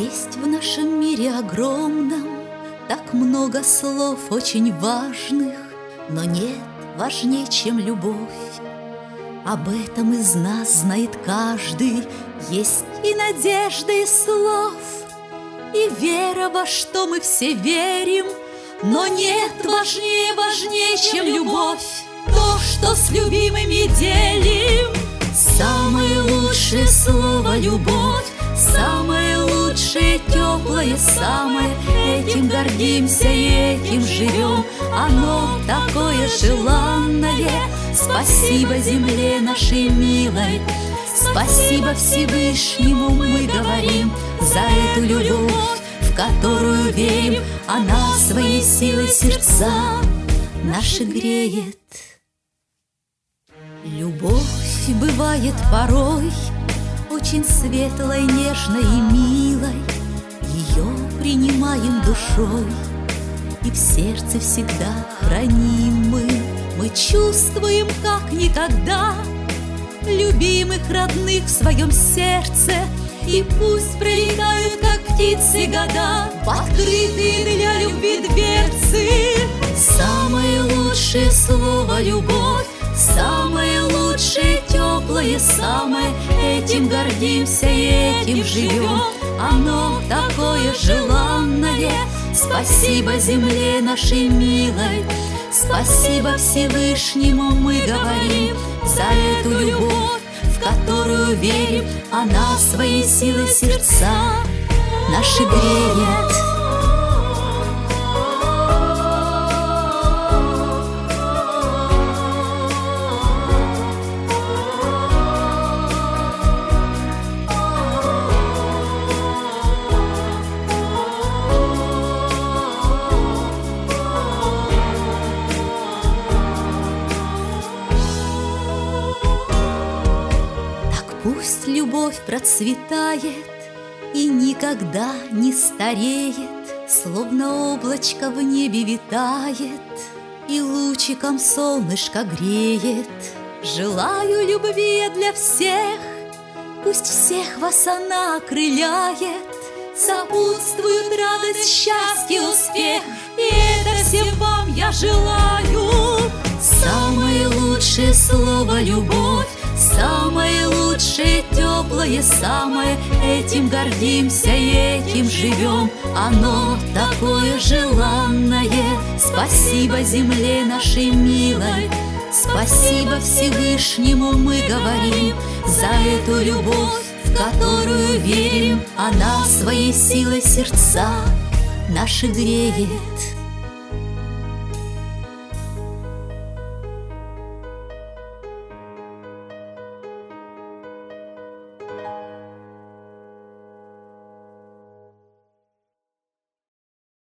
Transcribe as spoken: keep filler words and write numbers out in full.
Есть в нашем мире огромном так много слов очень важных, но нет важнее, чем любовь. Об этом из нас знает каждый. Есть и надежда из слов, и вера, во что мы все верим. Но нет важнее, важнее, чем любовь. То, что с любимыми делим. Самое лучшее слово — любовь. Самое лучшее, теплое, самое. Этим гордимся и этим живем. Оно такое желанное. Спасибо земле нашей милой, спасибо Всевышнему мы говорим за эту любовь, в которую верим. Она своей силой сердца наши греет. Любовь бывает порой очень светлой, нежной и милой. Ее принимаем душой и в сердце всегда храним мы. Мы чувствуем как никогда любимых, родных в своем сердце. И пусть пролетают, как птицы, года в открытые для любви дверцы. Самое лучшее слово — любовь. Самое лучшее, теплое, самое. Этим гордимся и этим живем. Оно такое желанное. Спасибо земле нашей милой, спасибо Всевышнему мы говорим за эту любовь, в которую верим. Она своей силой сердца наши греет. Пусть любовь процветает и никогда не стареет, словно облачко в небе витает и лучиком солнышко греет. Желаю любви для всех, пусть всех вас она окрыляет. Сопутствуют радость, счастье, успех, и это всем вам я желаю. Самое лучшее слово — любовь. Самое лучшее, теплое, самое. Этим гордимся и этим живем. Оно такое желанное. Спасибо земле нашей милой, спасибо Всевышнему мы говорим за эту любовь, в которую верим. Она своей силой сердца наши греет.